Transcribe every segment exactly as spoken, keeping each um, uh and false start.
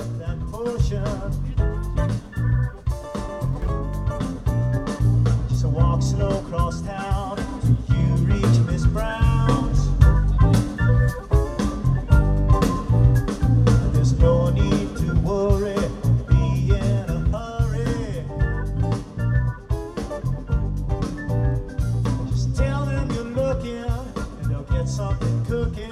that potion. Just walk slow across town till you reach Miss Brown's. There's no need to worry, be in a hurry. Just tell them you're looking and they'll get something cooking.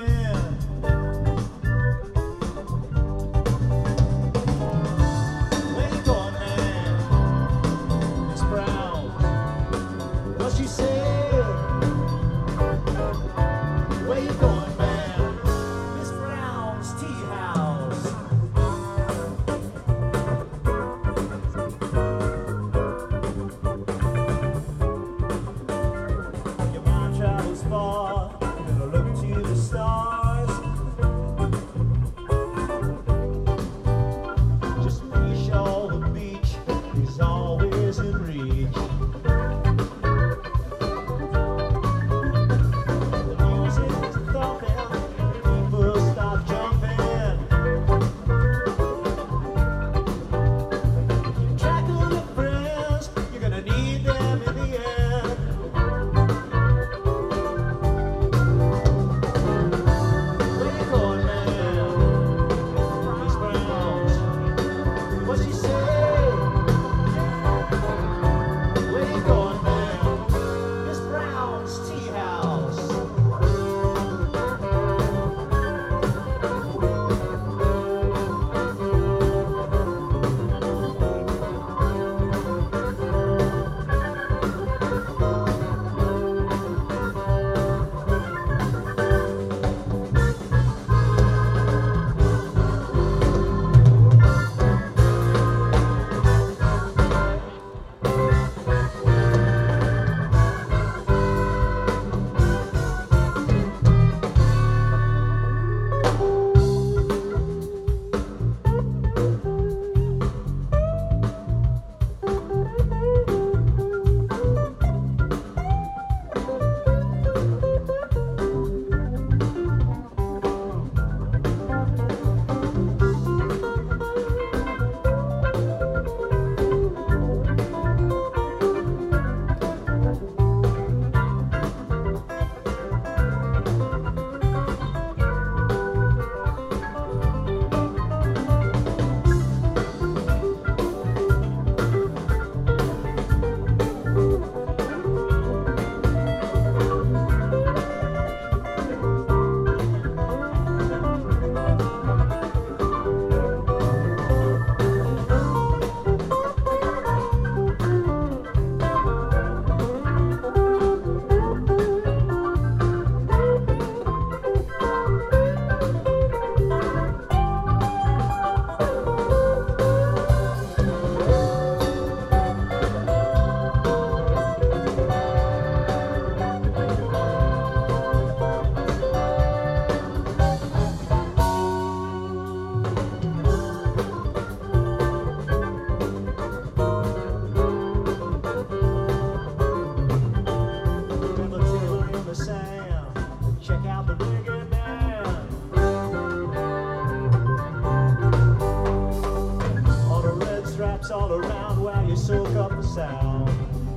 All around while you soak up the sound.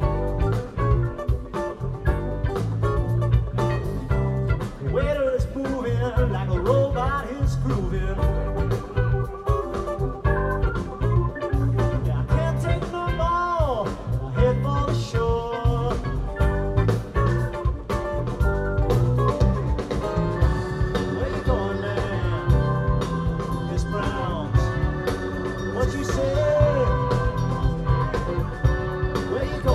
The waiter is moving like a robot, he's grooving. Yeah, I can't take no more, I head for the shore. Where you going, man? Miss Brown's. What you say? Where you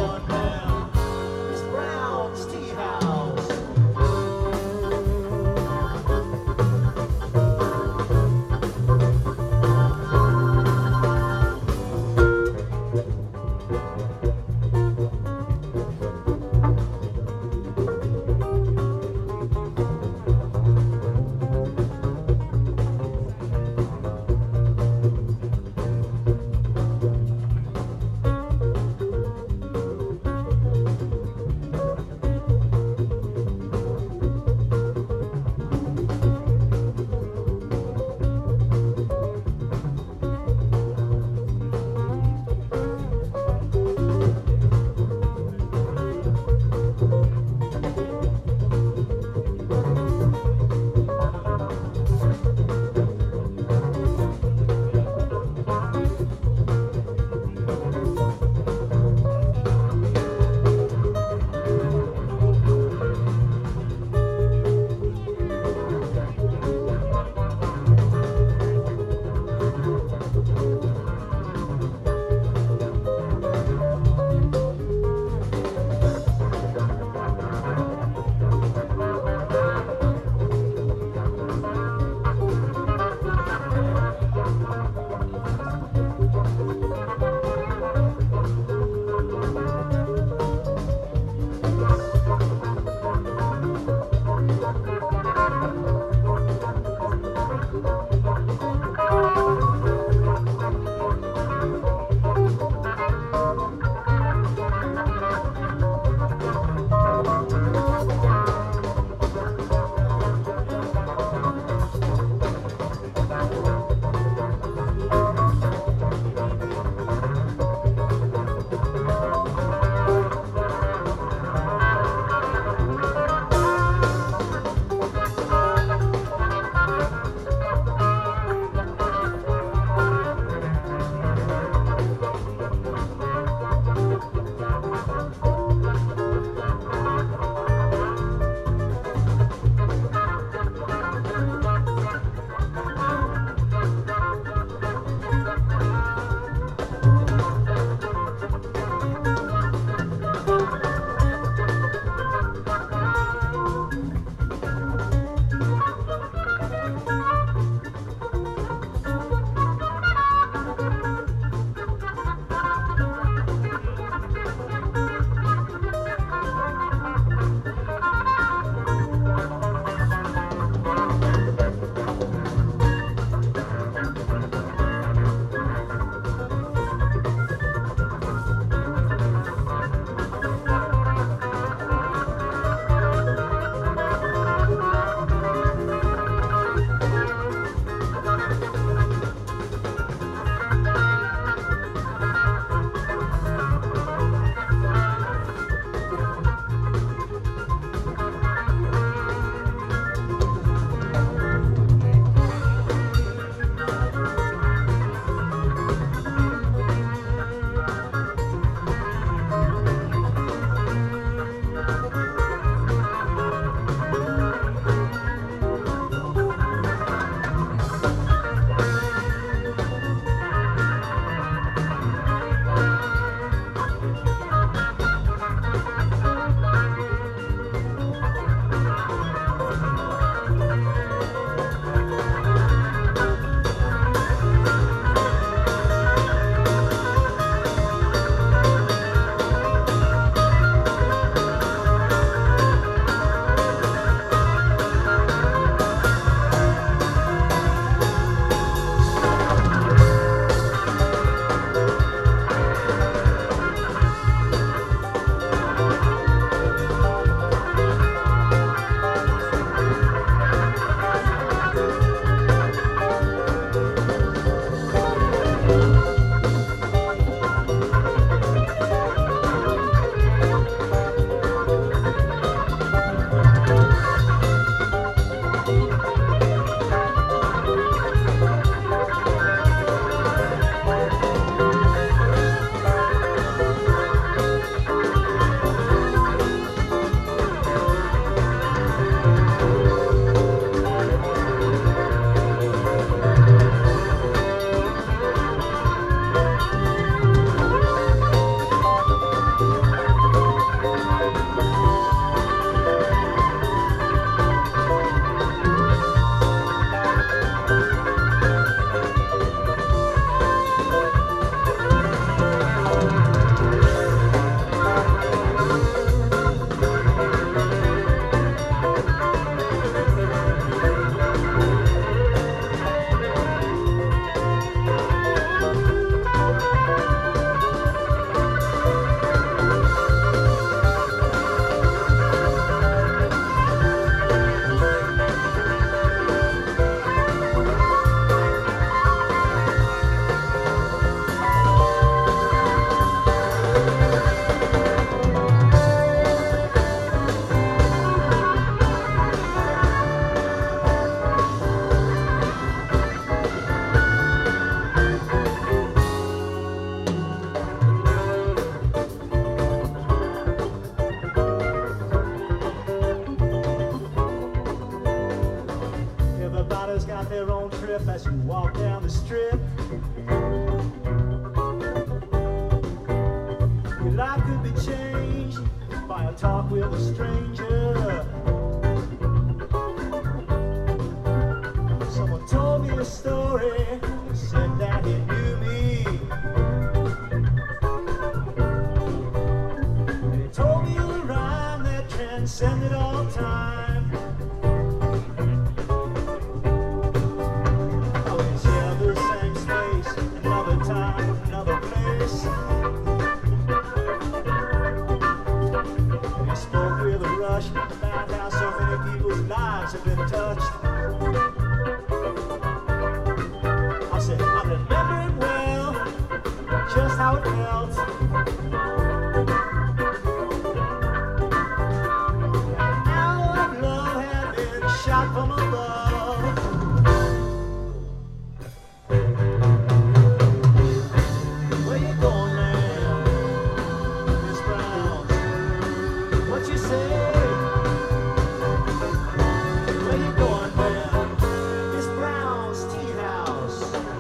strip. Your life could be changed by a talk with a stranger. Someone told me a story, said that he knew me. And he told me a rhyme that transcended all time. Always yeah, the same space, another time, another place. And he spoke with a rush about how so many people's lives have been touched. Just how it felt. An hour of love had been shot from above. Where you going now, Miss Brown? What you say? Where you going now, Miss Brown's Tea House?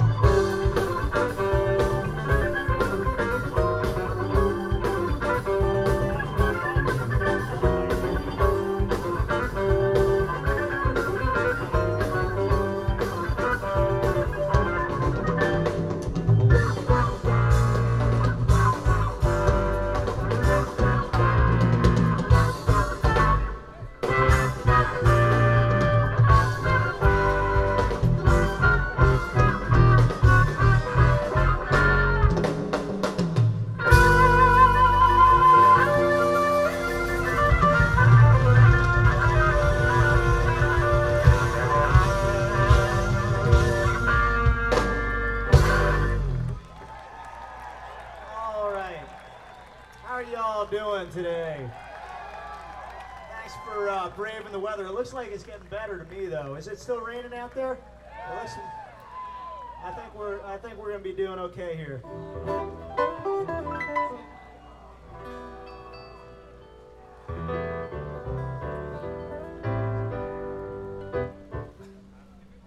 How are y'all doing today? Thanks for uh, braving the weather. It looks like it's getting better to me, though. Is it still raining out there? It looks, I think we're I think we're gonna be doing okay here.